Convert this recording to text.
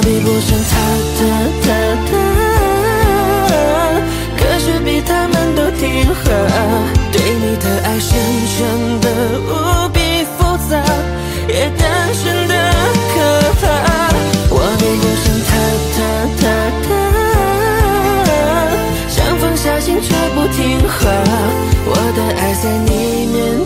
比不上他，可是比他们都听话。对你的爱深深的无比复杂，也单纯的可怕。我比不上他，想放下心却不听话。我的爱在你面